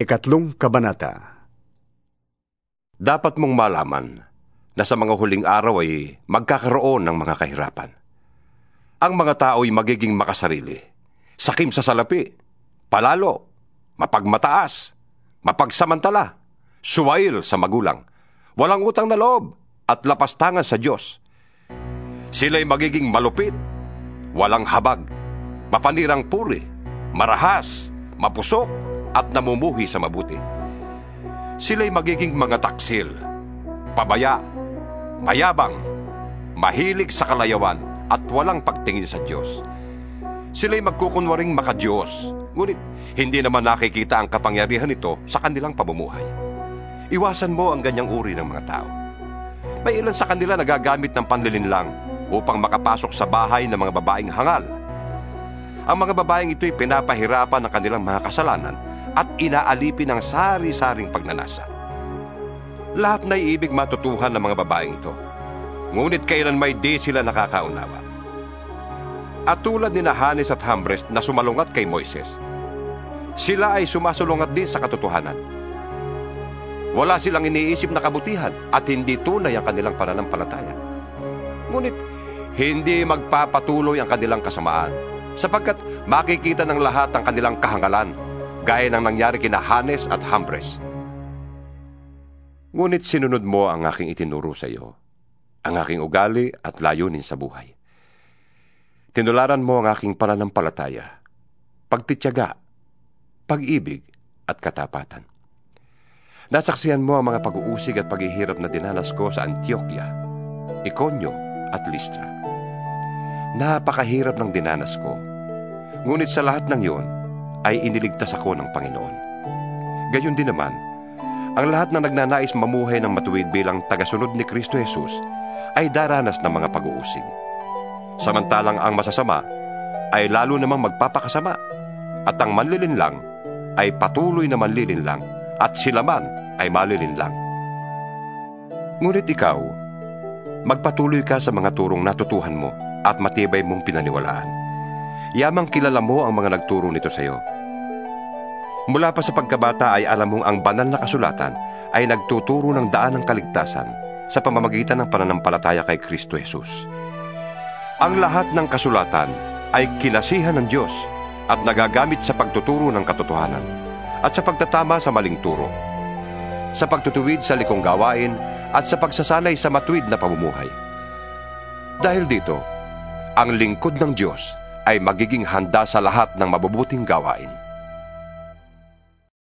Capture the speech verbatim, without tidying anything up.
Ikatlong Kabanata. Dapat mong malaman na sa mga huling araw ay magkakaroon ng mga kahirapan. Ang mga tao ay magiging makasarili, sakim sa salapi, palalo, mapagmataas, mapagsamantala, suwail sa magulang, walang utang na loob at lapastangan sa Diyos. Sila'y magiging malupit, walang habag, mapanirang puri, marahas, mapusok, at namumuhi sa mabuti. Sila'y magiging mga taksil, pabaya, mayabang, mahilig sa kalayawan, at walang pagtingin sa Diyos. Sila'y magkukunwaring makadiyos, ngunit hindi naman nakikita ang kapangyarihan nito sa kanilang pamumuhay. Iwasan mo ang ganyang uri ng mga tao. May ilan sa kanila nagagamit ng panlilinlang upang makapasok sa bahay ng mga babaeng hangal. Ang mga babaeng ito'y pinapahirapan ng kanilang mga kasalanan at inaalipin ng sari-saring pagnanasa. Lahat na iibig matutuhan ng mga babaeng ito, ngunit kailan may di sila nakakaunawa. At tulad ni Hanes at Jambres na sumalungat kay Moises, sila ay sumasulungat din sa katotohanan. Wala silang iniisip na kabutihan at hindi tunay ang kanilang pananampalataya. Ngunit hindi magpapatuloy ang kanilang kasamaan, sapagkat makikita ng lahat ang kanilang kahangalan, gaya ng nangyari kina Hanes at Jambres. Ngunit sinunod mo ang aking itinuro sa iyo, ang aking ugali at layunin sa buhay. Tinularan mo ang aking pananampalataya, pagtityaga, pag-ibig at katapatan. Nasaksihan mo ang mga pag-uusig at paghihirap na dinanas ko sa Antioquia, Iconio at Listra. Napakahirap ng dinanas ko, ngunit sa lahat ng iyon ay iniligtas ako ng Panginoon. Gayon din naman, ang lahat na nagnanais mamuhay ng matuwid bilang tagasunod ni Kristo Jesus ay daranas ng mga pag-uusig. Samantalang ang masasama ay lalo namang magpapakasama, at ang manlilinlang ay patuloy na manlilinlang, at sila man ay malilinlang. Ngunit ikaw, magpatuloy ka sa mga turong natutuhan mo at matibay mong pinaniwalaan. Yamang kilala mo ang mga nagturo nito sa iyo. Mula pa sa pagkabata ay alam mong ang banal na kasulatan ay nagtuturo ng daan ng kaligtasan sa pamamagitan ng pananampalataya kay Kristo Jesus. Ang lahat ng kasulatan ay kinasihan ng Diyos at nagagamit sa pagtuturo ng katotohanan at sa pagtatama sa maling turo, sa pagtutuwid sa likong gawain at sa pagsasanay sa matuwid na pamumuhay. Dahil dito, ang lingkod ng Diyos ay magiging handa sa lahat ng mabubuting gawain.